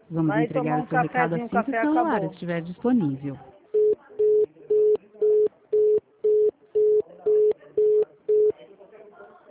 Vamos Vai entregar tomar o um seu recado cafezinho, o assim que o café celular acabou. estiver disponível.